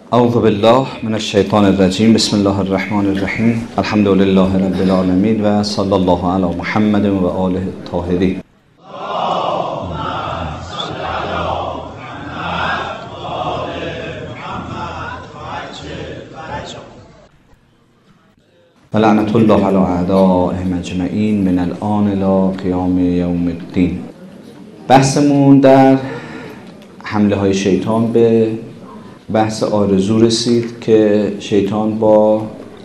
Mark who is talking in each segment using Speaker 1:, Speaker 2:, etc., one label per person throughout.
Speaker 1: اعوذ بالله من الشیطان الرجیم. بسم الله الرحمن الرحیم. الحمد لله رب العالمین و صلی الله علی محمد و آله الطاهرین. و لعنت الله علی اعدائهم اجمعین من الآن الی قیام یوم الدین. بحثمون در حمله های شیطان به بحث آرزو رسید که شیطان با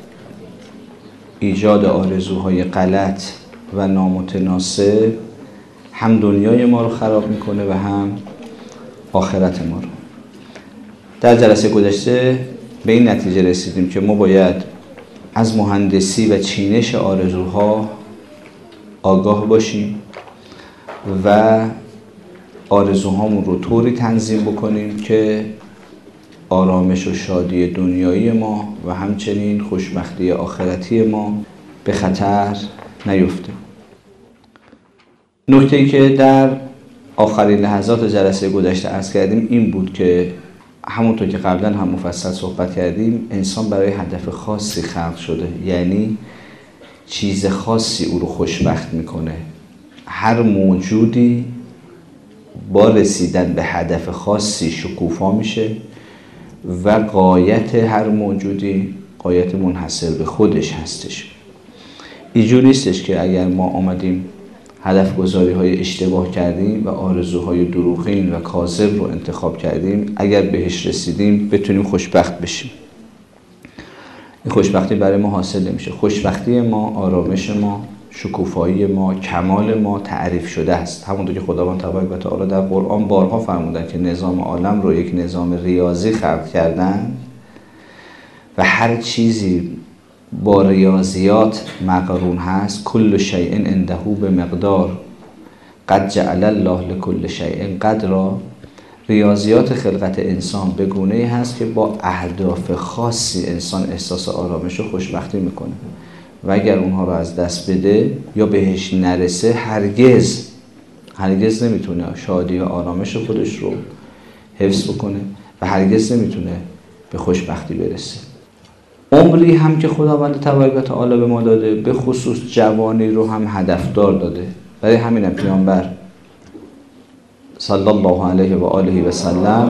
Speaker 1: ایجاد آرزوهای غلط و نامتناسب هم دنیای ما رو خراب میکنه و هم آخرت ما رو. در جلسه گذشته به این نتیجه رسیدیم که ما باید از مهندسی و چینش آرزوها آگاه باشیم و آرزوهامون رو طوری تنظیم بکنیم که آرامش و شادی دنیایی ما و همچنین خوشبختی آخرتی ما به خطر نیفته. نکته‌ای که در آخرین لحظات جلسه گذشته عرض کردیم این بود که همونطور که قبلا هم مفصل صحبت کردیم، انسان برای هدف خاصی خلق شده، یعنی چیز خاصی او رو خوشبخت میکنه. هر موجودی با رسیدن به هدف خاصی شکوفا میشه و غایت هر موجودی غایت منحصر به خودش هستش. اینجور نیستش که اگر ما آمدیم هدف گذاری های اشتباه کردیم و آرزوهای دروغین و کاذب رو انتخاب کردیم، اگر بهش رسیدیم بتونیم خوشبخت بشیم. این خوشبختی برای ما حاصل نمیشه. خوشبختی ما، آرامش ما، شکوفایی ما، کمال ما تعریف شده است. همونطور که خداوند تبارک و تعالی در قرآن بارها فرمودن که نظام عالم رو یک نظام ریاضی خلق کردن و هر چیزی با ریاضیات مقرون هست. کل شیء عنده بمقدار قد جعل الله لكل شیء قدرا. ریاضیات خلقت انسان به گونه‌ای هست که با اهداف خاصی انسان احساس آرامش و خوشبختی میکنه و اگر اونها رو از دست بده یا بهش نرسه هرگز نمیتونه شادی و آرامش خودش رو حفظ بکنه و هرگز نمیتونه به خوشبختی برسه. عمری هم که خداوند تبارک و تعالی به ما داده، به خصوص جوانی رو هم هدفدار داده. برای همین پیامبر صلی الله علیه و آله و سلم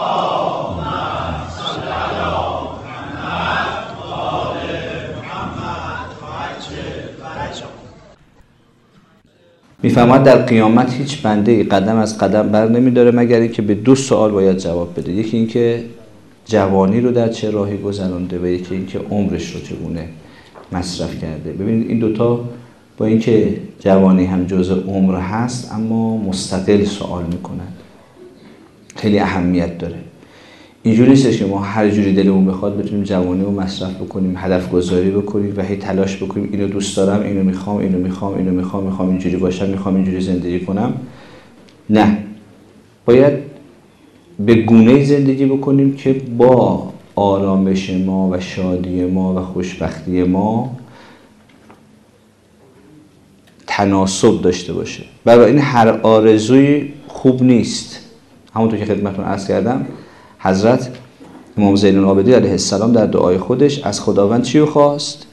Speaker 1: میفرماید در قیامت هیچ بنده قدم از قدم بر نمیداره مگر اینکه به 2 سوال باید جواب بده. یکی اینکه جوانی رو در چه راهی گذرانده و یکی اینکه عمرش رو چگونه مصرف کرده. ببینید این دوتا با اینکه جوانی هم جزء عمر هست اما مستقل سوال میکنن، خیلی اهمیت داره. اینجوری نیستش که ما هر جوری دلمون بخواد بتونیم جوانی رو مصرف بکنیم، هدف گذاری بکنیم و هی تلاش بکنیم اینو دوست دارم، اینو میخوام، اینجوری باشم، میخوام اینجوری زندگی کنم. نه، باید به گونه‌ای زندگی بکنیم که با آرامش ما و شادی ما و خوشبختی ما تناسب داشته باشه. برای این هر آرزویی خوب نیست. همونطور که خدمتتون عرض کردم، حضرت امام زین العابدین علیه السلام در دعای خودش از خداوند چی رو خواست؟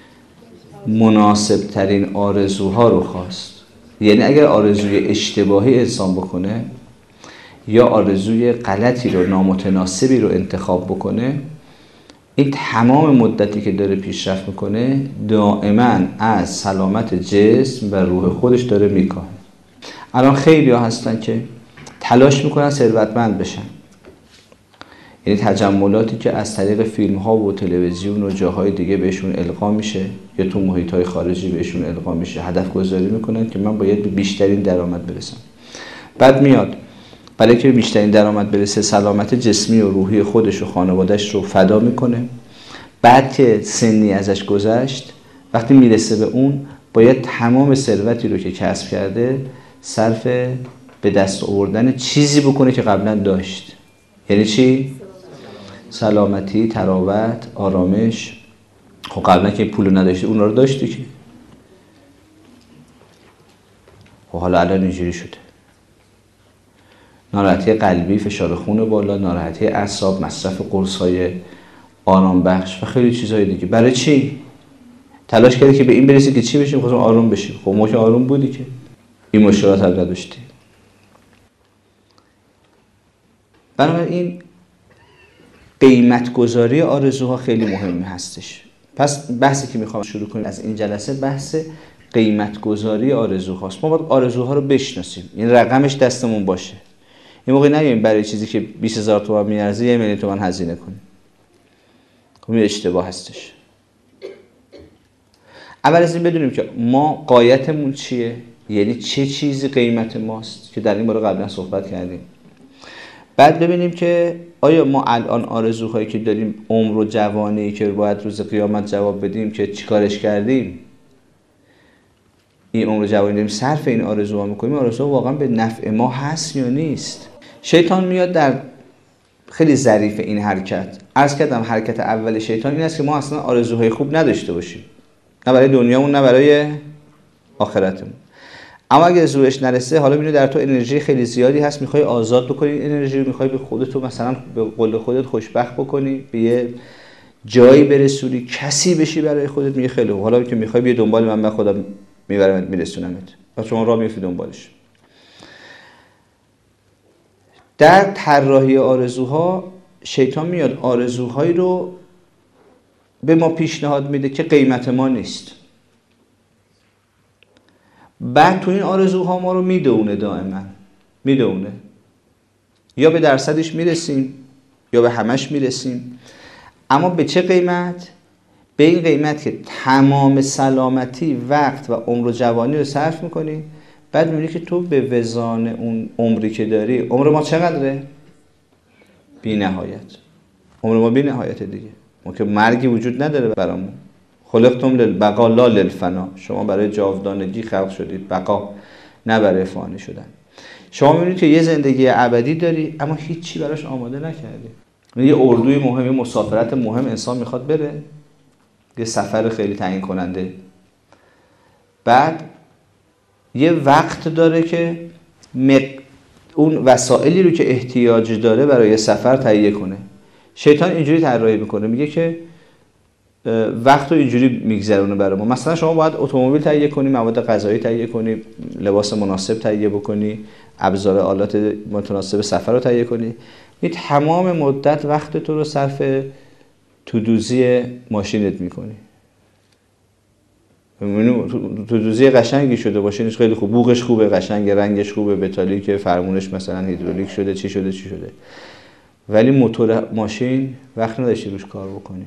Speaker 1: مناسب ترین آرزوها رو خواست. یعنی اگر آرزوی اشتباهی انسان بکنه یا آرزوی غلطی رو، نامتناسبی رو انتخاب بکنه، این تمام مدتی که داره پیشرفت میکنه دائما از سلامت جسم و روح خودش داره میکاهه. الان خیلی ها هستن که تلاش میکنن ثروتمند بشن، یعنی تجملاتی که از طریق فیلم ها و تلویزیون و جاهای دیگه بهشون القا میشه یا تو محیط های خارجی بهشون القا میشه، هدف گذاری میکنن که من باید به بیشترین درآمد برسم. بعد میاد برای که بیشترین درآمد برسه سلامت جسمی و روحی خودش و خانواده‌اش رو فدا میکنه. بعد که سنی ازش گذشت، وقتی میرسه به اون باید تمام ثروتی رو که کسب کرده صرف به دست آوردن چیزی بکنه که قبلا داشت. یعنی چی؟ سلامتی، تراوت، آرامش. خب قبلا که پول نداشتی اون رو داشتی که. خب حالا الان اینجوری شده. ناراحتی قلبی، فشار خون بالا، ناراحتی اعصاب، مصرف قرص‌های آرام بخش و خیلی چیزهای دیگه. برای چی؟ تلاش کردی که به این برسی که چی بشیم؟ خودمون آروم بشیم. خب ما که آروم بودی که این مشکلات رو نداشتی. بنابراین قیمت گذاری آرزوها خیلی مهمی هستش. پس بحثی که میخوام شروع کنیم از این جلسه بحث قیمت گذاری آرزوهاست. ما باید آرزوها رو بشناسیم، این رقمش دستمون باشه. این موقع نگیم برای چیزی که 20,000 تومان میارزه 1,000,000 تومان هزینه کنیم. خب این اشتباه هستش. اول از این بدونیم که ما غایتمون چیه، یعنی چه چیزی قیمت ماست که در این باره قبلا صحبت کردیم. بعد ببینیم که آیا ما الان آرزوهایی که داریم، عمر و جوانی که باید روز قیامت جواب بدیم که چیکارش کردیم، این عمر و جوانی داریم صرف این آرزوها میکنیم، آرزوها واقعا به نفع ما هست یا نیست. شیطان میاد در خیلی ظریف این حرکت. عرض کردم حرکت اول شیطان این است که ما اصلا آرزوهای خوب نداشته باشیم، نه برای دنیامون نه برای آخرتمون. اما اگه زورش نرسه، حالا میبینی در تو انرژی خیلی زیادی هست، میخوای آزاد بکنی این انرژی رو، میخوای به خودت مثلا به قول خودت خوشبخت بکنی، به یه جایی برسونی، کسی بشی برای خودت، میگه خیلی خوب، حالا که میخوای بیا دنبال من خودم میبرمت میرسونمت و شما راه میفتی دنبالش. در طراحی آرزوها شیطان میاد آرزوهایی رو به ما پیشنهاد میده که قیمت ما نیست. بعد تو این آرزوها ما رو میدونه، دائما میدونه، یا به درصدش میرسیم یا به همش میرسیم. اما به چه قیمت؟ به این قیمت که تمام سلامتی، وقت و عمر و جوانی رو صرف میکنی. بعد میبینی که تو به وزان اون عمری که داری، عمر ما چقدره؟ بی نهایت. عمر ما بی نهایت دیگه. ما که مرگی وجود نداره برامون. خلقتم للبقا لا للفنا. شما برای جاودانگی خلق شدید، بقا، نه برای فانی شدن. شما میبینید که یه زندگی ابدی داری اما هیچی براش آماده نکردی. یه اردوی مهم، یه مسافرت مهم انسان میخواد بره، یه سفر خیلی تعیین کننده. بعد یه وقت داره که اون وسایلی رو که احتیاج داره برای سفر تهیه کنه. شیطان اینجوری طراحی میکنه، میگه که وقت رو اینجوری میگذرونه برای ما. مثلا شما باید اتومبیل تهیه کنی، مواد غذایی تهیه کنی، لباس مناسب تهیه بکنی، ابزار آلات متناسب سفر رو تهیه کنی. این تمام مدت وقت تو رو صرف تودوزی ماشینت میکنی. تودوزی قشنگی شده، ماشینش خیلی خوب، بوقش خوبه، قشنگه، رنگش خوبه، متالیکه، فرمونش مثلا هیدرولیک شده، چی شده. ولی موتور ماشین وقت نداشتی روش کار بکنی.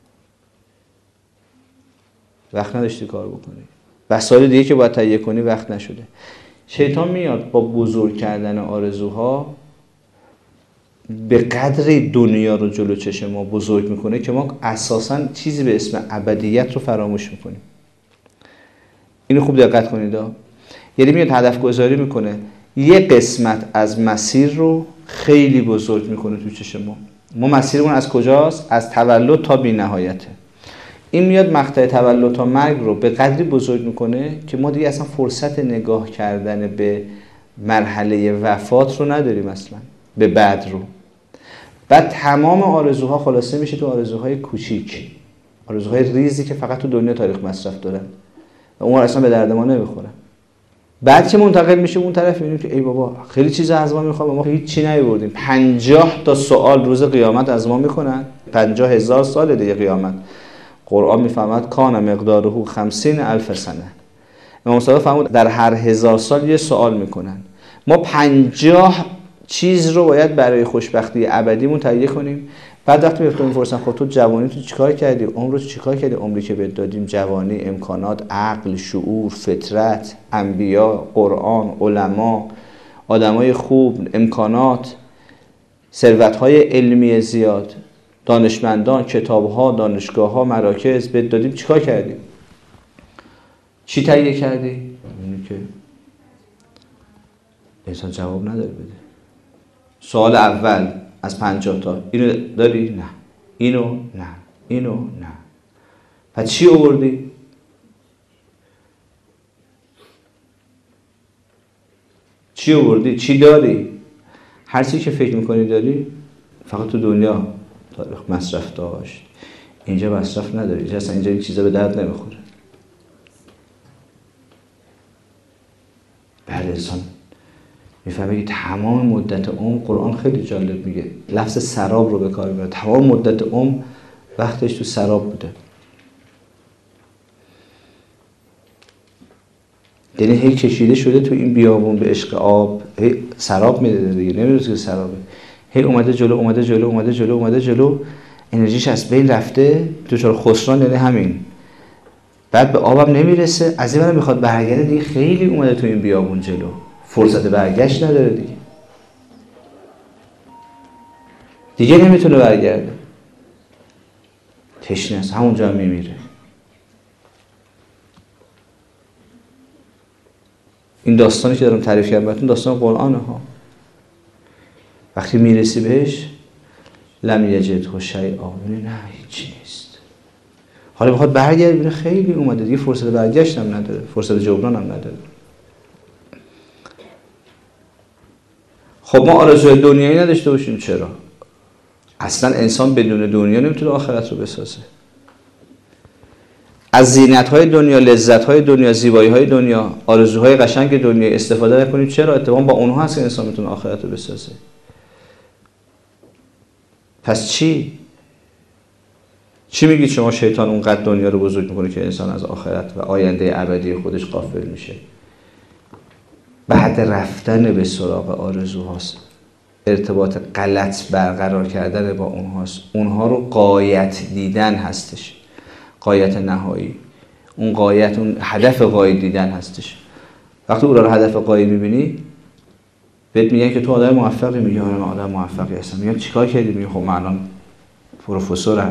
Speaker 1: وسایل دیگه که باید تهیه کنی وقت نشده. شیطان میاد با بزرگ کردن آرزوها به قدری دنیا رو جلو چشم ما بزرگ میکنه که ما اساساً چیزی به اسم ابدیت رو فراموش میکنیم. اینو خوب دقت کنید. یعنی میاد هدف گذاری میکنه، یه قسمت از مسیر رو خیلی بزرگ میکنه تو چشم ما. ما مسیرمون از کجاست؟ از تولد تا بی نهایته. این میاد مقطع تولد تا مرگ رو به قدری بزرگ میکنه که ما دیگه اصلا فرصت نگاه کردن به مرحله وفات رو نداریم، اصلا به بعد رو. بعد تمام آرزوها خلاصه میشه تو آرزوهای کوچیک، آرزوهای ریزی که فقط تو دنیا تاریخ مصرف دارن و اون اصلا به درد ما نمیخورن. بعد که منتقل میشه اون طرف میبینیم که ای بابا خیلی چیزا از ما میخوام، ما هیچی نیاوردیم. 50 تا سوال روز قیامت از ما میکنن. 50,000 سال دیگه قیامت. قرآن میفهمد کان مقداره 50,000 سنه. امام صادق فرمود در هر 1000 سال یه سوال میکنن. ما 50 چیز رو باید برای خوشبختی ابدیمون تهیه کنیم. بعد وقتی میفتون میپرسن خب تو جوانی تو چیکار کردی؟ عمر رو چیکار کردی؟ عمری که بهت دادیم، جوانی، امکانات، عقل، شعور، فطرت، انبیا، قرآن، علما، آدمای خوب، امکانات، ثروت‌های علمی زیاد، دانشمندان، کتاب‌ها، دانشگاه‌ها، مراکز بهت دادیم، چیکار کردی؟ چی تهیه کردی؟ اینو که انسان جواب نداره بده. سوال اول از 50 تا اینو داری؟ نه. اینو؟ نه. اینو؟ نه. پس چی آوردی؟ چی داری؟ هر چی که فکر میکنی داری فقط تو دنیا تاریخ مصرف داشت، اینجا مصرف نداری، اینجا اصلا این چیزا به درد نمیخوره. بعد انسان میفهمه که تمام مدت عمر، قرآن خیلی جالب میگه، لفظ سراب رو به کار میبره، تمام مدت عمر وقتش تو سراب بوده. یعنی هی کشیده شده تو این بیابون به عشق آب، هی سراب میده دیگه، نمیدونه که سرابه، هی اومده جلو، انرژیش از بین رفته، دچار خسران، یعنی همین. بعد به آبم نمیرسه، از این برم میخواد برگرده دیگه، خیلی اومده تو این بیابون جلو، فرصت برگشت نداره دیگه نمیتونه برگرده، تشنه است، همونجا هم میمیره. این داستانی که دارم تعریف کردم براتون داستان قرآنه ها. وقتی میرسی بهش لم یجده شیئا، نه هیچی نیست. حالا بخواد برگرده ببینه خیلی اومده دیگه، فرصت برگشت هم نداره، فرصت جبران هم نداره. خب ما آرزوی دنیایی نداشته باشیم چرا؟ اصلا انسان بدون دنیا نمیتونه آخرت رو بسازه. از زینت‌های دنیا، لذت‌های دنیا، زیبایی‌های دنیا، آرزوهای قشنگ دنیا استفاده نکنیم چرا؟ اتفاقا با اونها هست که انسان میتونه آخرت رو بسازه. پس چی میگید شما شیطان اونقدر دنیا رو بزرگ میکنه که انسان از آخرت و آینده ابدی خودش غافل میشه؟ بعد رفتن به سراغ آرزوهاست، ارتباط غلط برقرار کردن با اونهاست، اونها رو غایت دیدن هستش، غایت نهایی، اون غایت، اون هدف غایی دیدن هستش. وقتی اون رو هدف غایی میبینی بهت میگن که تو آدم موفقی، میگی آره من آدم موفقی هستم. میگن چیکار کردی؟ میگی خب من الان پروفسورم،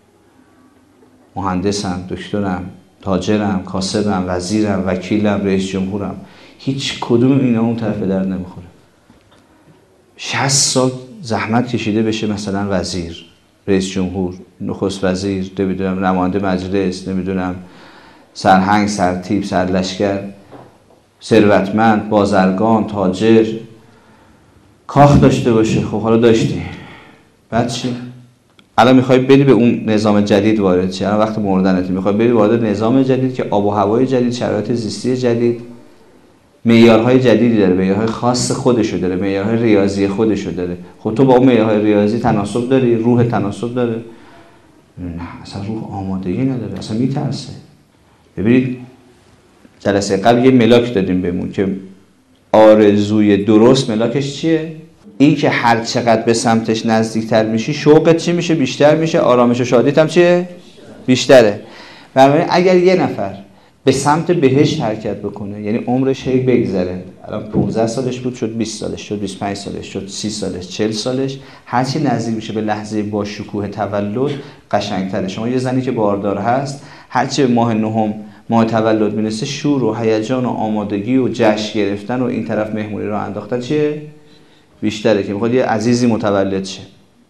Speaker 1: مهندسم، دکترم، تاجرم، کاسبم، وزیرم، وکیلم، رئیس جمهورم. هیچ کدوم اینا اون طرف درد نمیخوره. 60 سال زحمت کشیده بشه مثلا وزیر، رئیس جمهور، نخست وزیر، نمیدونم نماینده مجلس، نمیدونم سرهنگ، سرتیپ، سرلشکر، ثروتمند، بازرگان، تاجر، کاخ داشته باشه. خب حالا داشتی، بعد چی؟ الان میخوای بری به اون نظام جدید وارد شی، الان وقت مردنت، میخوای بری وارد نظام جدید که آب و هوای جدید، شرایط زیستی جدید، معیارهای جدیدی داره، معیارهای خاص خودشو داره، معیارهای ریاضی خودشو داره. خب تو با اون معیارهای ریاضی تناسب داری؟ روح تناسب داره؟ نه، اصلا روح آمادگی نداره، اصلا میترسه. ببینید جلسه قبل یه ملاک دادیم بهمون که آرزوی درست ملاکش چیه؟ این که هر چقدر به سمتش نزدیکتر میشی شوقت چی میشه؟ بیشتر میشه. آرامش و شادیت هم چیه؟ بیشتره. بنابراین اگر یه نفر به سمت بهشت حرکت بکنه، یعنی عمرش هی بگذره، الان 15 سالش بود شد 20 سالش، شد 25 سالش، شد 30 سالش، 40 سالش، هرچی نزدیک میشه به لحظه با شکوه تولد قشنگتره. شما یه زنی که باردار هست، هرچی به ماه نهم، ماه تولد میرسه، شور و هیجان و آمادگی و جشن گرفتن و این طرف مهمونی رو انداختن چیه؟ بیشتره، که میخواد یه عزیزی متولد شه.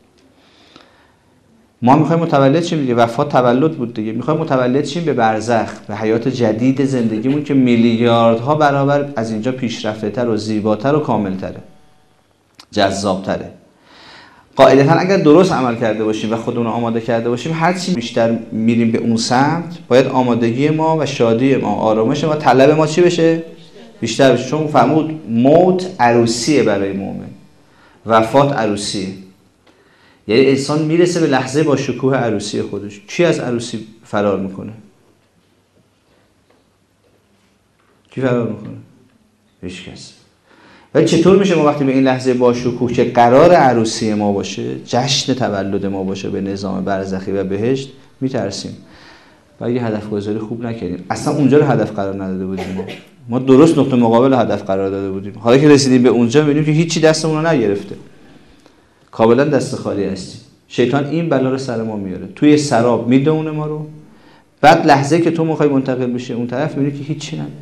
Speaker 1: ما میخوایم متولد شیم دیگه، وفات تولد بود دیگه، میخوایم متولد شیم به برزخ، به حیات جدید زندگیمون که میلیاردها برابر از اینجا پیشرفته تر و زیباتر و کاملتره، جذابتره. قاعدتا اگر درست عمل کرده باشیم و خودمون رو آماده کرده باشیم، هر چی بیشتر میریم به اون سمت، باید آمادگی ما و شادی ما، آرامش ما، طلب ما چی بشه؟ بیشتر بشه. چون فرمود موت عروسیه برای مؤمن، وفات عروسیه. یعنی انسان میرسه به لحظه با شکوه عروسی خودش. کی از عروسی فرار میکنه؟ کی فرار میکنه؟ هیچ کس. ولی چطور میشه ما وقتی به این لحظه با شکوه که قرار عروسی ما باشه، جشن تولد ما باشه به نظام برزخی و بهشت، میترسیم و یه هدف گذاری خوب نکردیم. اصلا اونجا رو هدف قرار نداده بودیم. ما درست نقطه مقابل هدف قرار داده بودیم. حالا که رسیدیم به اونجا میبینیم که هیچی دستمون رو نگرفته، کاملا دست خالی هستیم. شیطان این بلا رو سر ما میاره، توی سراب میدونه ما رو. بعد لحظه که تو میخوای منتقل بشی اون طرف، میبینی که هیچی نداره،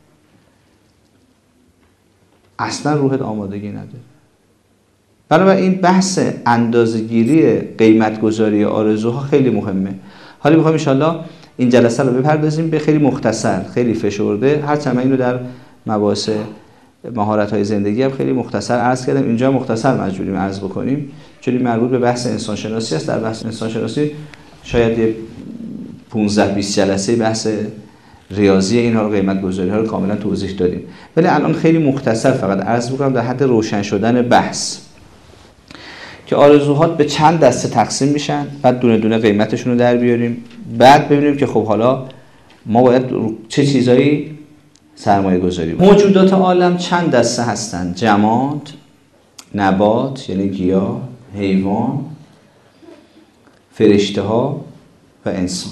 Speaker 1: اصلا روحت آمادگی نداره. بنابراین این بحث اندازه‌گیری قیمت گذاری آرزوها خیلی مهمه. حالا میخوام ان شاءالله این جلسه رو بپردازیم به خیلی مختصر، خیلی فشرده، هرچند من اینو در مباحث مهارت‌های زندگی هم خیلی مختصر عرض کردم. اینجا مختصر مجبوریم عرض بکنیم چون مربوط به بحث انسانشناسی است. در بحث انسانشناسی شاید یه 15-20 جلسه بحث ریاضی اینها رو، قیمت گذاری ها رو کاملا توضیح دادیم، ولی الان خیلی مختصر فقط عرض می‌کنم در حد روشن شدن بحث که آرزوهات به چند دسته تقسیم میشن، بعد دونه دونه قیمتشون رو در بیاریم، بعد ببینیم که خب حالا ما باید چه چیزایی سرمایه گذاری بکنیم. موجودات عالم چند دسته هستند؟ جماد، نبات یعنی گیاه، حیوان، فرشته ها و انسان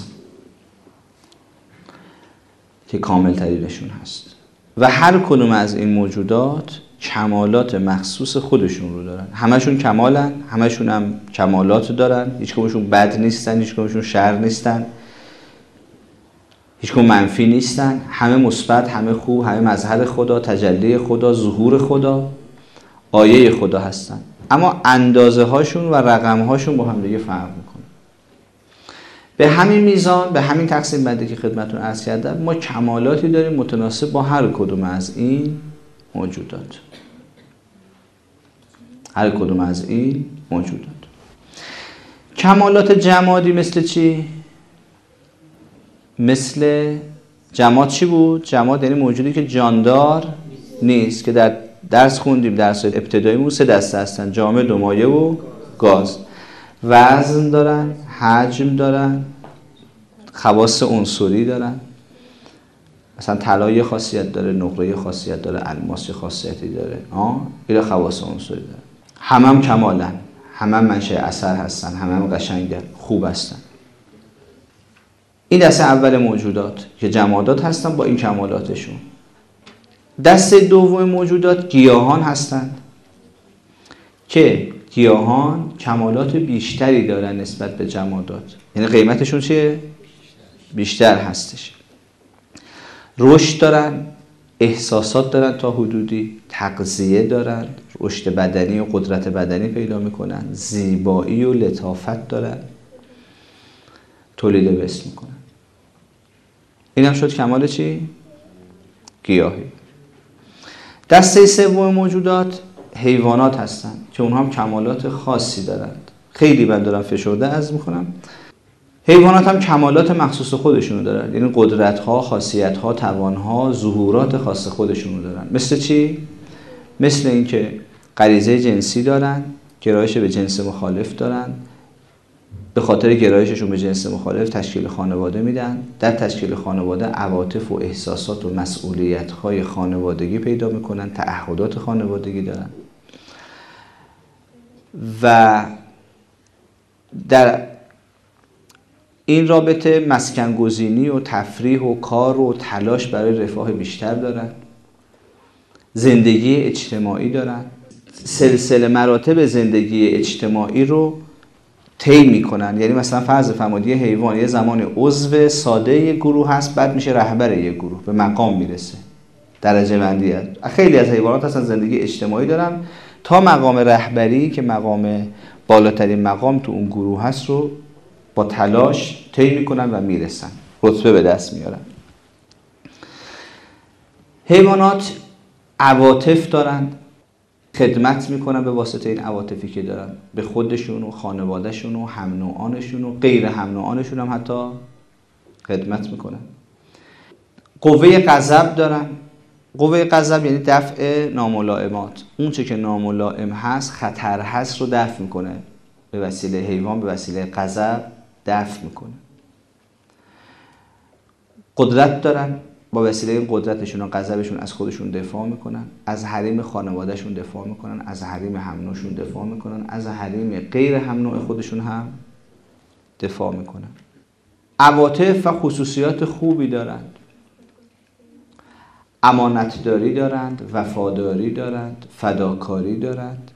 Speaker 1: که کامل ترینشون هست و هر کدوم از این موجودات کمالات مخصوص خودشون رو دارن. همشون کمالن، همشون هم کمالات دارن، هیچ کدومشون بد نیستن، هیچ کدومشون شر نیستن، هیچ کدوم منفی نیستن، همه مثبت، همه خوب، همه مظهر خدا، تجلی خدا، ظهور خدا، آیه خدا هستن. اما اندازه هاشون و رقم هاشون با هم دیگه فرق میکنه. به همین میزان، به همین تقسیم بندی که خدمتتون عرض کردم، ما کمالاتی داریم متناسب با هر کدوم از این موجودات. هر کدوم از این موجودات. کمالات جمادی مثل چی؟ مثل جماد چی بود؟ جماد یعنی موجودی که جاندار نیست که در درس خوندیم، درس ابتداییمون 3 دسته هستن: جامد و مایع و گاز. وزن دارن، حجم دارن، خواص عنصری دارن. مثلا طلا یه خاصیت داره، نقره خاصیت داره، الماس خاصیتی داره. اینا خواص عنصری داره. همم کمالن، همم منشأ اثر هستن، همم قشنگن، خوب هستن. این دسته اول موجودات که جمادات هستن با این کمالاتشون. دسته دوم موجودات گیاهان هستند که گیاهان کمالات بیشتری دارن نسبت به جمادات، یعنی قیمتشون چیه؟ بیشتر هستش. رشد دارن، احساسات دارن تا حدودی، تغذیه دارن، رشد بدنی و قدرت بدنی پیدا میکنن، زیبایی و لطافت دارن، تولید مثل میکنن. این هم شد کمال چی؟ گیاهی. دسته سوم موجودات حیوانات هستند که اونها هم کمالات خاصی دارند. خیلی من دارم فشرده عرض میکنم. حیوانات هم کمالات مخصوص خودشونو دارن، یعنی قدرت‌ها، خاصیت‌ها، توان‌ها، ظهورات خاص خودشونو دارن. مثل چی؟ مثل اینکه غریزه جنسی دارن، گرایش به جنس مخالف دارن، به خاطر گرایششون به جنس مخالف تشکیل خانواده میدن، در تشکیل خانواده عواطف و احساسات و مسئولیت‌های خانوادگی پیدا میکنن، تعهدات خانوادگی دارن و در این رابطه مسکن گزینی و تفریح و کار و تلاش برای رفاه بیشتر دارن، زندگی اجتماعی دارن، سلسله مراتب زندگی اجتماعی رو طی میکنن. یعنی مثلا فرض فرمایید یه حیوان یه زمان عضو ساده یک گروه هست، بعد میشه رهبر یک گروه، به مقام میرسه، درجه بندی هست. خیلی از حیوانات اصلا زندگی اجتماعی دارن تا مقام رهبری که مقام بالاترین مقام تو اون گروه هست رو با تلاش طی میکنن و میرسن، رتبه به دست میارن. حیوانات عواطف دارن، خدمت میکنن به واسطه این عواطفی که دارن به خودشون و خانوادهشون و هم نوعانشون و غیر هم نوعانشون هم حتی خدمت میکنن. قوه غضب دارن. قوه غضب یعنی دفع ناملائمات، اون چه که ناملائم هست، خطر هست رو دفع میکنه. به وسیله حیوان به وسیله غضب دفع میکنه. قدرت دارن، با وسیله این قدرتشون و غضبشون از خودشون دفاع میکنن، از حریم خانوادهشون دفاع میکنن، از حریم هم نوعشون دفاع میکنن، از حریم غیر هم نوع خودشون هم دفاع میکنن. عواطف و خصوصیات خوبی دارند. امانتداری دارند، وفاداری دارند، فداکاری دارند،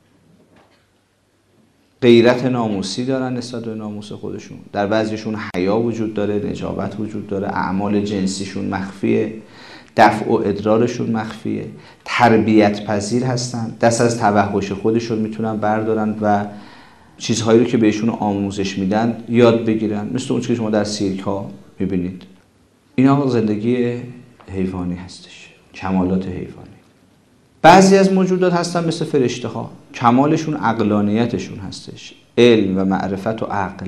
Speaker 1: غیرت ناموسی دارن نسبت به ناموس خودشون. در بعضیشون حیا وجود داره، نجابت وجود داره، اعمال جنسیشون مخفیه، دفع و ادرارشون مخفیه، تربیت پذیر هستن، دست از توحش خودشون میتونن بردارن و چیزهایی رو که بهشون آموزش میدن یاد بگیرن، مثل اون که شما در سیرک ها میبینید. اینا زندگی حیوانی هستش، کمالات حیوانی. بعضی از موجودات هستن مثل فرشته ها، کمالشون عقلانیتشون هستش، علم و معرفت و عقل.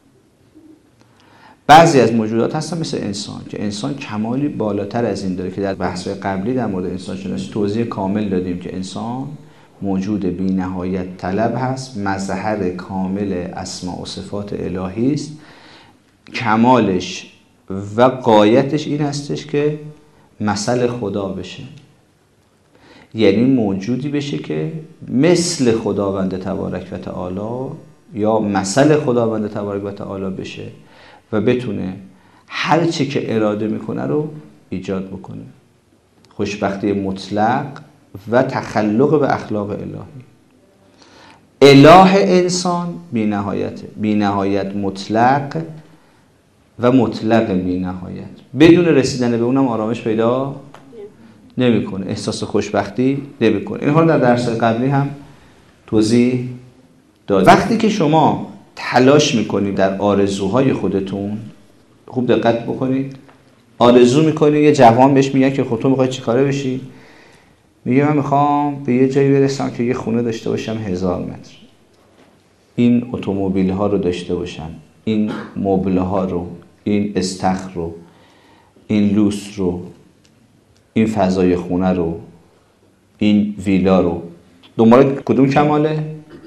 Speaker 1: بعضی از موجودات هستن مثل انسان که انسان کمالی بالاتر از این داره که در بحث‌های قبلی در مورد انسان شناسی توضیح کامل دادیم که انسان موجود بی نهایت طلب هست، مظهر کامل اسماء و صفات الهی است. کمالش و غایتش این هستش که مثل خدا بشه، یعنی موجودی بشه که مثل خداوند تبارک و تعالی یا مثل خداوند تبارک و تعالی بشه و بتونه هر چی که اراده میکنه رو ایجاد بکنه. خوشبختی مطلق و تخلق به اخلاق الهی. اله انسان بی نهایته، بی نهایت مطلق و مطلق بی نهایت. بدون رسیدن به اونم آرامش پیدا نمیکنه، احساس خوشبختی نمیکنه. اینها رو در درس قبلی هم توضیح دادم. وقتی که شما تلاش میکنید در آرزوهای خودتون، خوب دقت بکنید، آرزو میکنید، یه جوان بهش میگه که خب تو میخوای چی کاره بشی؟ میگه من میخوام به یه جایی برسم که یه خونه داشته باشم 1000 متر، این اتومبیل ها رو داشته باشم، این مبل ها رو، این استخر رو، این لوس رو، این فضای خونه رو، این ویلا رو. دنبال کدوم کماله؟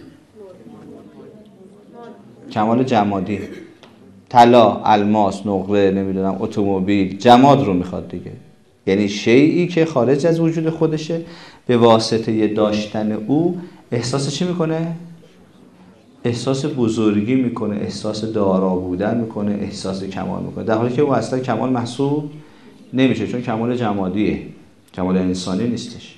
Speaker 1: کمال جمادی. طلا، الماس، نقره، نمیدونم اتومبیل، جماد رو میخواد دیگه. یعنی شیئی که خارج از وجود خودشه، به واسطه داشتن او احساس چی میکنه؟ احساس بزرگی میکنه، احساس دارا بودن میکنه، احساس کمال میکنه، در حالی که او اصلا کمال محسوب نمیشه، چون کمال جمادیه، کمال انسانی نیستش.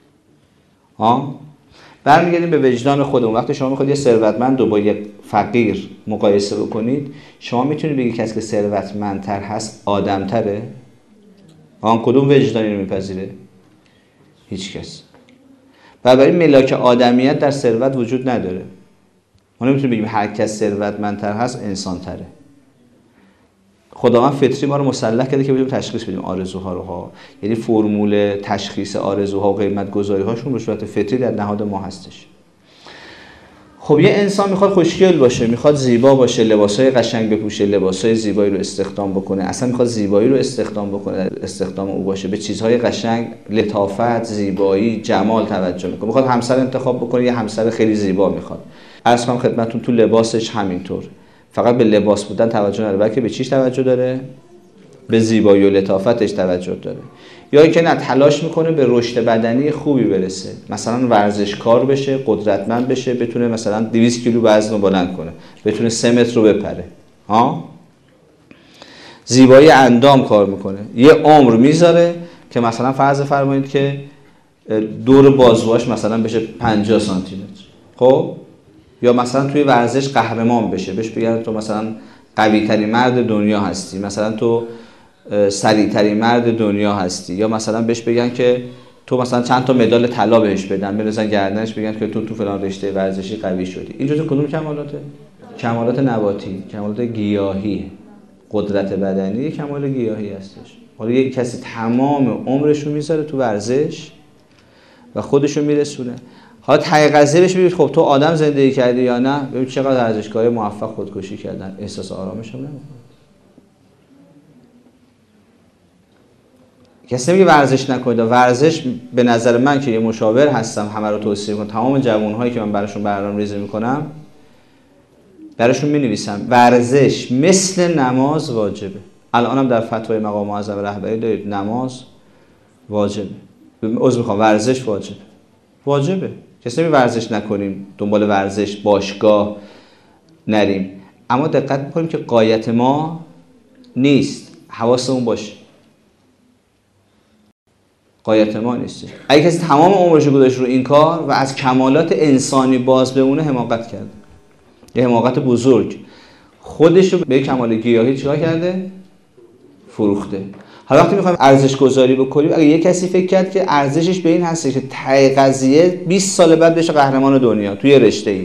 Speaker 1: برمیگردیم به وجدان خودمون. وقتی شما میخواید یه ثروتمند رو با یک فقیر مقایسه بکنید، شما میتونید بگید کسی که ثروتمندتر هست آدمتره؟ کدوم وجدانی رو میپذیره؟ هیچ کس. برای ملاک آدمیت در ثروت وجود نداره. ما نمیتونیم بگیم هر کس ثروتمندتر هست انسان تره. خداوند فطری ما رو مسلح کرده که بتونیم تشخیص بدیم آرزوها رو ها. یعنی فرمول تشخیص آرزوها و قیمت گذاری هاشون به صورت فطری در نهاد ما هستش. خب یه انسان میخواد خوشگل باشه، میخواد زیبا باشه، لباسای قشنگ بپوشه، لباسای زیبایی رو استخدام بکنه، اصلا میخواد زیبایی رو استخدام بکنه، استخدام او باشه، به چیزهای قشنگ، لطافت، زیبایی، جمال توجه میکنه. میخواد همسر انتخاب بکنه، یه همسر خیلی زیبا میخواد. عرض کنم خدمتتون تو لباسش همینطور. فقط به لباس بودن توجه نداره، بلکه به چیش توجه داره؟ به زیبایی و لطافتش توجه داره. یا اینکه نه، تلاش میکنه به رشد بدنی خوبی برسه، مثلا ورزشکار بشه، قدرتمند بشه، بتونه مثلا 200 کیلو وزن رو بلند کنه، بتونه 3 متر رو بپره. زیبایی اندام کار میکنه، یه عمر میذاره که مثلا فرض فرمایید که دور بازوهاش مثلا بشه 50 سانتی متر. خب یا مثلا توی ورزش قهرمان بشه، بهش بگن تو مثلا قوی ترین مرد دنیا هستی، مثلا تو سریع ترین مرد دنیا هستی، یا مثلا بهش بگن که تو مثلا چند تا مدال طلا بهش بدن، بنزن گردنش بگن که تو فلان رشته ورزشی قوی شدی. این جزء کدوم کمالاته؟ کمالات نباتی، کمالات گیاهی. قدرت بدنی کمال گیاهی هستش. حالا یک کسی تمام عمرش رو میذاره تو ورزش و خودش رو میرسونه. حالا ته قضیه بهش بگید خب تو آدم زندگی کردی یا نه؟ ببین چقدر ورزشکار موفق خودکشی کردن، احساس آرامش هم نمیکنه. کسی نمیگه ورزش نکنید. ورزش به نظر من که یه مشاور هستم همه رو توصیه میکنم، تمام جوانهایی که من براشون برنامه‌ریزی میکنم براشون مینویسم ورزش مثل نماز واجبه. الانم در فتوای مقام معظم رهبری دارید نماز واجبه. ورزش واجبه. کسی نمیگه ورزش نکنیم، دنبال ورزش باشگاه نریم، اما دقت میکنیم که غایت ما نیست، حواسمون باشه غایت ما نیست. اگه کسی تمام عمرش رو گذاشت رو این کار و از کمالات انسانی باز بمونه، حماقت کرده، یه حماقت بزرگ. خودش رو به کمال گیاهی چیکار کرده؟ فروخته. حالا وقتی میخوایم ارزش گذاری بکنیم، اگه یه کسی فکر کرد که ارزشش به این هست که ته قضیه 20 سال بعد بشه قهرمان دنیا توی رشته‌ای،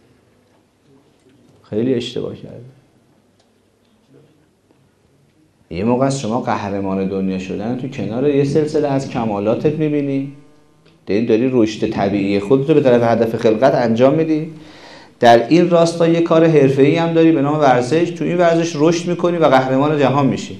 Speaker 1: خیلی اشتباه کرده. یه موقع از شما قهرمان دنیا شدن تو کنار یه سلسله از کمالاتت میبینی، داری رشد طبیعی خودتو به طرف هدف خلقت انجام میدی. در این راستا یه کار حرفه‌ای هم داری به نام ورزش، تو این ورزش رشد میکنی و قهرمان جهان میشی.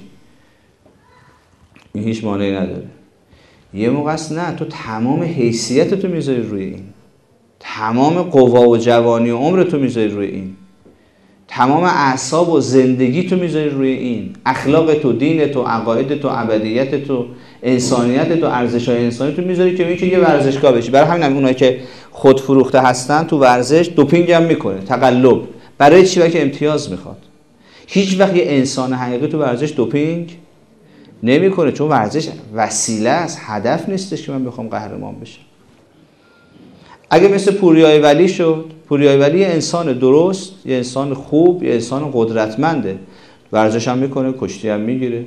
Speaker 1: این هیچ مانعی نداره. یه موقع است نه، تو تمام حیثیتتو میذاری روی این، تمام قوا و جوانی و عمرتو میذاری روی این، تمام اعصاب و زندگی تو میذاری روی این، اخلاق تو، دین تو، عقاید تو، ابدیت تو، انسانیت تو، ارزش‌های انسانی تو میذاری که یه ورزشگاه بشی. برای همین اونایی که خودفروخته هستن تو ورزش دوپینگ هم میکنه، تقلب. برای چی؟ که امتیاز میخواد. هیچ وقت یه انسان حقیقی تو ورزش دوپینگ نمیکنه، چون ورزش وسیله است، هدف نیستش که من بخوام قهرمان بشم. اگه مثل پوریای ولی شد، پوریای ولی یه انسان درست، یه انسان خوب، یه انسان قدرتمنده، ورزش هم میکنه، کشتی هم میگیره،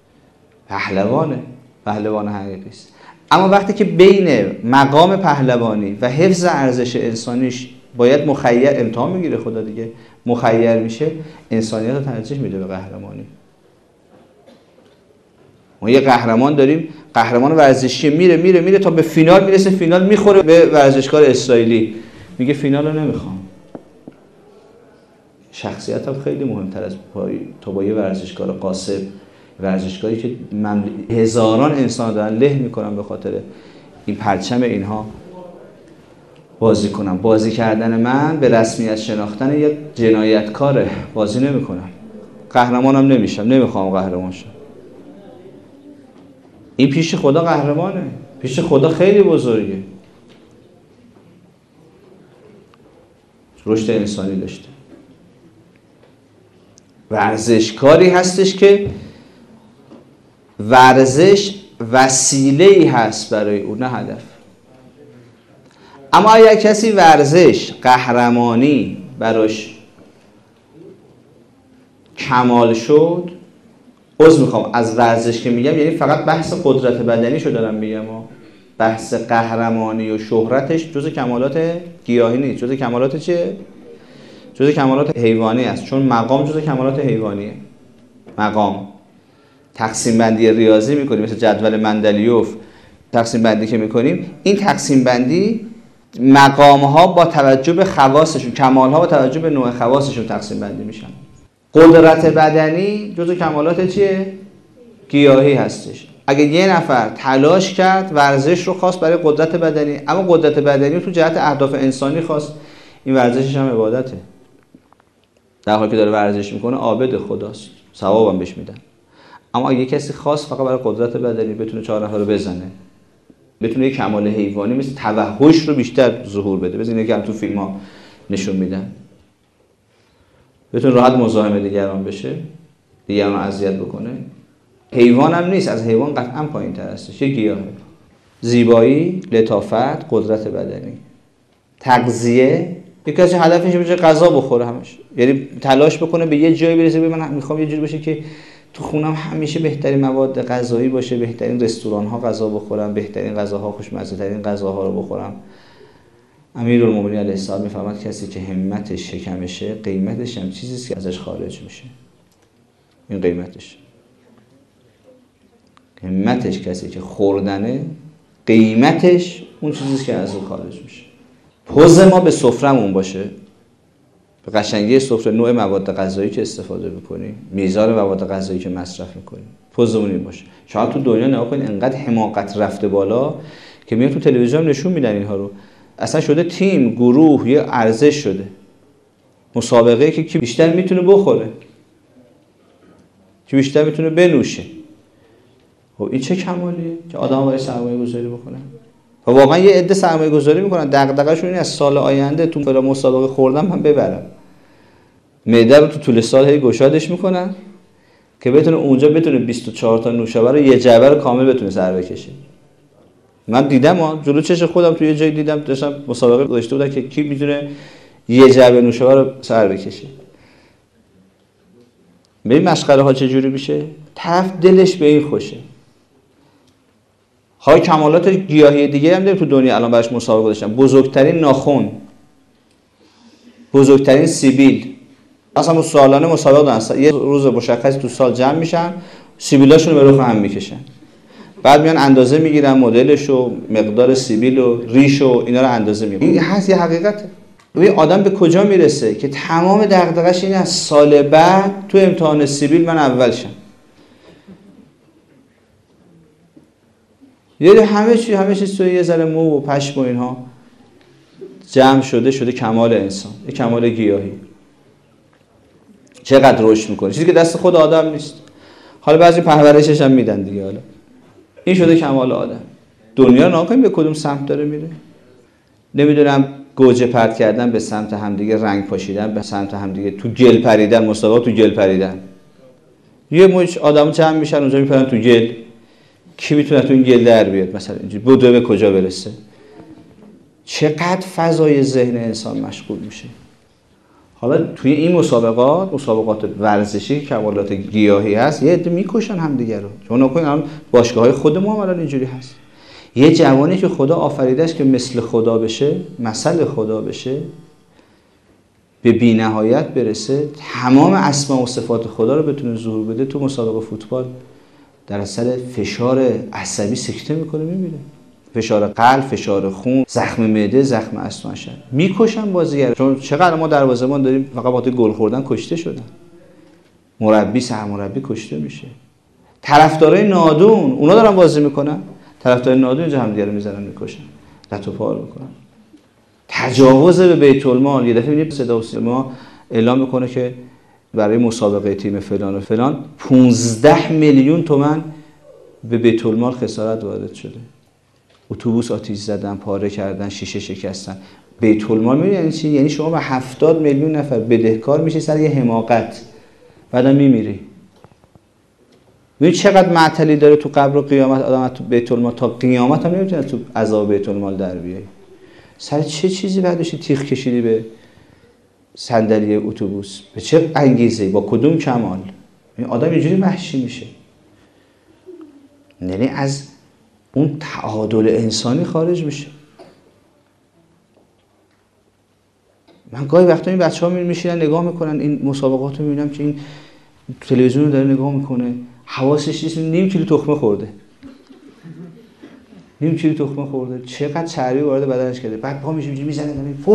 Speaker 1: پهلوان حقیقی است. اما وقتی که بین مقام پهلوانی و حفظ ارزش انسانیش باید مخیر امتحان میگیره، خدا دیگه مخیر میشه، انسانیت رو ترجیح میده به قهرمانی. ما یه قهرمان داریم، قهرمان ورزشی میره تا به فینال میرسه، فینال میخوره به ورزشکار اسرائیلی، میگه فینال رو نمیخوام. شخصیتم خیلی مهمتر از تا با یه ورزشکار قاسب، ورزشکاری که هزاران انسان دارن له میکنن به خاطر این پرچم اینها بازی کنم. بازی کردن من به رسمیت شناختن یک جنایتکاره، بازی نمیکنم، قهرمانم نمیشم، نمیخوام قهرمان شم. این پیش خدا قهرمانه، پیش خدا خیلی بزرگه، رشد انسانی داشته. ورزشکاری هستش که ورزش وسیله‌ای هست برای اون، نه هدف. اما اگر کسی ورزش قهرمانی براش کمال شد، میخوام از ورزش که میگم یعنی فقط بحث قدرت بدنیشو دارم میگم، بحث قهرمانی و شهرتش جز کمالات گیاهی نیست، جز کمالات چیه؟ جز کمالات حیوانی است، چون مقام جز کمالات حیوانیه. مقام تقسیم بندی ریاضی میکنیم، مثل جدول مندلیوف تقسیم بندی که میکنیم، این تقسیم بندی مقام ها با توجه به خواصشون، کمال ها با توجه به نوع خواصشون تقسیم بندی میشن. قدرت بدنی جزو کمالات چیه؟ گیاهی هستش. اگه یه نفر تلاش کرد ورزش رو خواست برای قدرت بدنی، اما قدرت بدنی رو تو جهت اهداف انسانی خواست، این ورزشش هم عبادته. در حالی که داره ورزش میکنه عابد خداست، ثوابم بهش میدن. اما اگه کسی خواست فقط برای قدرت بدنی بتونه 4 نفر رو بزنه، بتونه یک کمال حیوانی مثل توحش رو بیشتر ظهور بده، ببینید که هم تو فیلم ها نشون میدن، بتونه راحت مزاحم دیگران بشه، دیگران رو اذیت بکنه، حیوان هم نیست، از حیوان قطعا پایین تر هستش، یه گیاهه. زیبایی، لطافت، قدرت بدنی، تغذیه، یکی از هدفش میشه غذا بخوره همش، یعنی تلاش بکنه به یه جایی برسه، من میخوام یه جوری باشه که تو خونم همیشه بهترین مواد غذایی باشه، بهترین رستوران ها غذا بخورم، بهترین غذاها، خوشمزه ترین غذاها رو بخورم. امیرالمومنین علیه السلام میفرماد کسی که همتش شکمشه، قیمتش هم چیزی است که ازش خارج میشه. این قیمتش، همتش کسی که خوردنه، قیمتش اون چیزی است که از اون خارج میشه. پوز ما به سفرمون باشه، به قشنگی سفره، نوع مواد غذایی که استفاده می‌کنیم، میزان مواد غذایی که مصرف می‌کنیم، پوزمون این باشه. شاید تو دنیا نگاه کنید انقدر حماقت رفته بالا که میاد تو تلویزیون نشون میدن اینها رو. اصلا شده تیم، گروه، یه ارزش شده. مسابقه که کی بیشتر میتونه بخوره، کی بیشتر میتونه بنوشه. خب این چه کمالیه که آدم‌ها باید سرمایه‌گذاری بکنن. و واقعا یه عده سرمایه‌گذاری میکنن، دغدغه‌شون اینه از سال آینده تو فلان مسابقه خوردم من ببرم. معده رو تو طول سال هی گشادش میکنن که بتونه اونجا 24 تا نوشابه رو یه جعبه رو کامل بتونه سر بکشه. من دیدم جلو چش خودم تو یه جای دیدم داشتم مسابقه گذاشته بودن که کی میتونه یه جعبه نوشابه رو سر بکشه. ببین مسخره ها چه جوری میشه؟ طرف دلش به این خوشه. های کمالات گیاهی دیگه هم داریم تو دنیا الان براش مسابقه گذاشتن. بزرگترین ناخن، بزرگترین سیبیل، اصلا سالانه مسابقه دارن. یه روز مشخصی تو سال جمع میشن، سیبیلاشون رو به رخ هم میکشن، بعد میان اندازه میگیرن مدلش و مقدار سیبیل و ریش و اینا رو اندازه میگیرن. این هست یه حقیقته. ببین آدم به کجا میرسه که تمام دغدغه‌اش اینه از سال بعد تو امتحان سیبیل من اول شم. یه همه چیز تو یه ذره مو و پشم و اینها جمع شده کمال انسان، یه کمال گیاهی. چقدر رشد میکنه، چیزی که دست خود آدم نیست. حالا بعضی پرورشش هم میدن دیگه. حالا این شده کمال آدم. دنیا رو ناکنیم به کدوم سمت داره میره. نمیدونم گوجه پرت کردن به سمت همدیگه، رنگ پاشیدن به سمت همدیگه، تو گل پریدن، مسابقات تو گل پریدن. یه مش آدم جمع میشن اونجا میپرن تو گل. کی میتونه تو این گل در بیاد مثلا اینجوری بدو به کجا برسه؟ چقدر فضای ذهن انسان مشغول میشه. حالا توی این مسابقات ورزشی کمالات گیاهی هست، یه عده میکشن همدیگه رو. چون نکنین الان باشگاه‌های خود ما هم الان اینجوری هست. یه جوانی که خدا آفریدهش که مثل خدا بشه، مثل خدا بشه، به بی‌نهایت برسه، تمام اسما و صفات خدا رو بتونه ظهور بده، تو مسابقه فوتبال در اثر فشار عصبی سکته میکنه میمیره. فشار قلب، فشار خون، زخم معده، زخم استخوان میکشن بازیگر. چون چقدر ما دروازه‌بان داریم فقط با گل خوردن کشته شدن. مربی، سرمربی کشته میشه. طرفدارای نادون اونا دارن بازی میکنن، طرفدارای نادون اینجا هم دیگه رو میزنن میکشن، لط و پار میکنن. تجاوز به بیت المال. یه دفعه میبینیم صدا و سیما اعلام میکنه که برای مسابقه تیم فلان و فلان 15 میلیون تومان به بیت المال خسارت وارد شده. اتوبوس آتش زدن، پاره کردن، شیشه شکستن. بیت المال می‌بینی یعنی چی؟ یعنی شما به 70 میلیون نفر بدهکار میشی سر یه حماقت، بعدم میمیری. ببین چقدر معطلی داره تو قبر و قیامت آدم تو بیت المال، تا قیامت هم نمیتونه تو عذاب بیت المال در بیای. سر چه چیزی بعدش تیغ کشیدی به صندلی اتوبوس؟ به چه انگیزه؟ با کدوم کمال؟ این آدم اینجوری وحشی میشه. یعنی از اون تعادل انسانی خارج میشه. من گاهی وقتا این بچه‌ها میشینن نگاه میکنن این مسابقات رو، میبینم که این تلویزیون رو داره نگاه میکنه، حواسش نیست، نیم کیلو تخمه خورده. نیم کیلو تخمه خورده، چقدر چربی وارد بدنش کرده. بعد پا میشه میزنه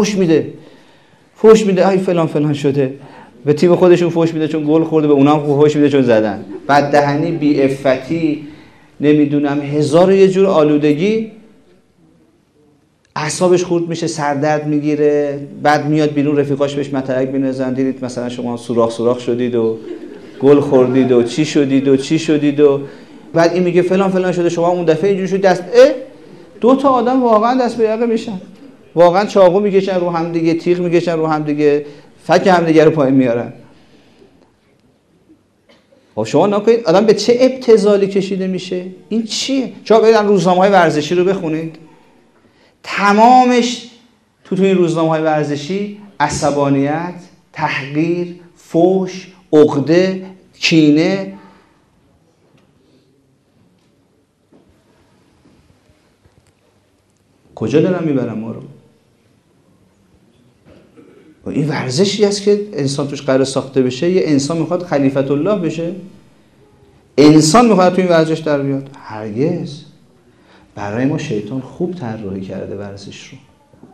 Speaker 1: فوش میده ای فلان فلان شده. به تیم خودشون فوش میده چون گل خورده، به اونام فوش میده چون زدن. بعد دهنی، بی عفتی، نمیدونم هزار و یه جور آلودگی، اعصابش خورد میشه، سردرد میگیره. بعد میاد بیرون رفیقاش بهش مطلق می‌نویسن، دیدید مثلا شما سوراخ شدید و گل خوردید و چی شدید و بعد این میگه فلان فلان شده، شما اون دفعه اینجوری شد دست دو تا آدم واقعا دست به یقه میشن، واقعا چاقو میکشن رو هم دیگه، تیغ میکشن رو هم دیگه، فک هم دیگه رو پایین میارن. خب شما نکنید آدم به چه ابتذالی کشیده میشه؟ این چیه؟ شما برید روزنامه‌های ورزشی رو بخونید، تمامش تو این روزنامه‌های ورزشی عصبانیت، تحقیر، فحش، عقده، کینه. کجا دارن میبرن ما رو؟ این ورزشی است که انسان توش قرار ساخته بشه. یه انسان میخواد خلیفت الله بشه؟ انسان میخواد تو این ورزش در بیاد؟ هرگز. برای ما شیطان خوب طراحی کرده ورزش رو.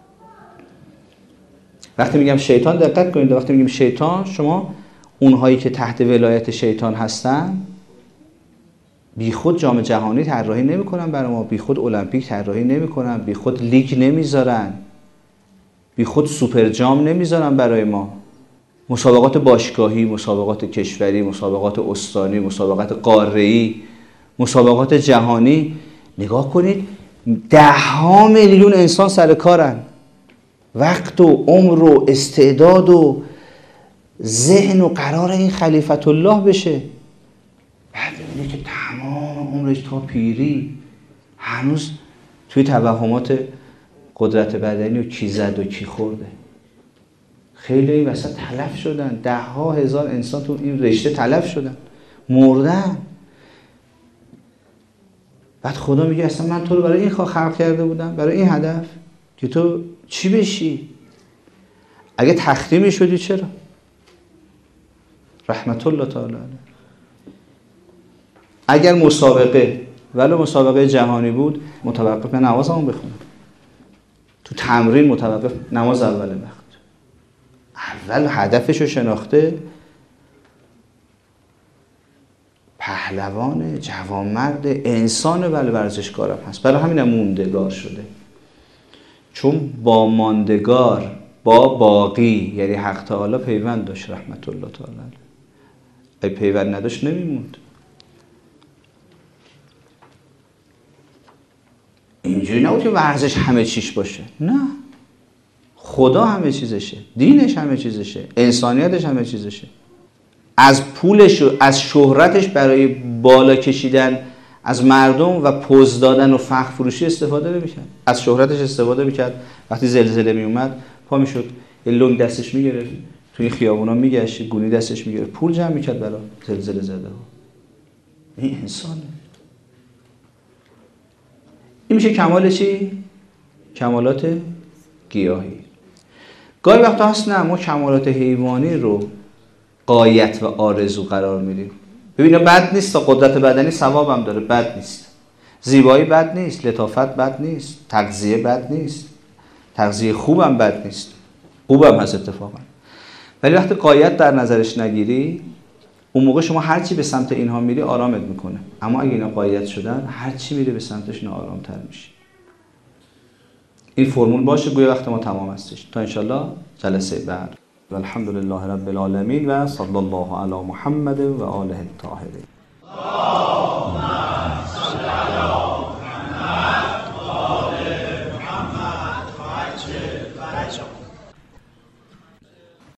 Speaker 1: وقتی میگم شیطان دقت کنید، وقتی میگیم شیطان، شما اونهایی که تحت ولایت شیطان هستن بیخود جام جهانی طراحی نمیکنن برای ما، بیخود المپیک طراحی نمیکنن، بیخود لیگ نمیذارن، بیخود سوپر جام نمیذارن برای ما. مسابقات باشگاهی، مسابقات کشوری، مسابقات استانی، مسابقات قاره‌ای، مسابقات جهانی، نگاه کنید 10 میلیون انسان سر کارن، وقت و عمر و استعداد و ذهن و قرار این خلیفت الله بشه. بعد می‌بینی که تمام عمرش تا پیری هنوز توی توهمات قدرت بدنی و کی زد و کی خورده. خیلی این وسط تلف شدن، 10,000 انسان تو این رشته تلف شدن، مردن. بعد خدا میگه اصلا من تو رو برای این خلق کرده بودم، برای این هدف که تو چی بشی؟ اگه تخریمی شدی چرا؟ رحمت الله تعالی. اگر مسابقه ولی مسابقه جهانی بود متوقف نمازمون بخونم، تو تمرین متوقف نماز اول وقت، اول هدفشو شناخته، پهلوان، جوانمرد، انسان، ولی ورزشکارم هست. برای همینم موندگار شده، چون با ماندگار، با باقی، یعنی حق تعالی پیوند داشت رحمت الله تعالی. اگه پیوند نداشت نمیموند. اینجوری نبود که ورزش همه چیش باشه، نه، خدا همه چیزشه، دینش همه چیزشه، انسانیتش همه چیزشه. از پولش و از شهرتش برای بالا کشیدن از مردم و پوز دادن و فخر فروشی استفاده نمی‌کرد. از شهرتش استفاده می‌کرد. وقتی زلزله میومد پا میشد یه لنگ دستش میگرفت، توی خیابونا میگشت، گونی دستش میگرفت، پول جمع می‌کرد برای زلزله زده ها. این انسانه. این میشه کمال چی؟ کمالات گیاهی. گاهی وقتا هست نه، ما کمالات حیوانی رو غایت و آرزو قرار میدیم. ببینه بد نیست، تا قدرت بدنی ثواب هم داره، بد نیست. زیبایی بد نیست، لطافت بد نیست، تغذیه بد نیست، تغذیه خوبم بد نیست، خوبم هست اتفاقا. ولی وقتی غایت در نظرش نگیری، اون موقع شما هر چی به سمت اینها میری آرامت میکنه. اما اگه اینا غایت شدن، هر چی میری به سمتش ناآرام‌تر میشی. این فرمول باشه، گویا وقت ما تمام هستش. تا انشالله جلسه بعد. والحمد لله رب العالمین و صلی الله علی محمد و آله الطاهرین.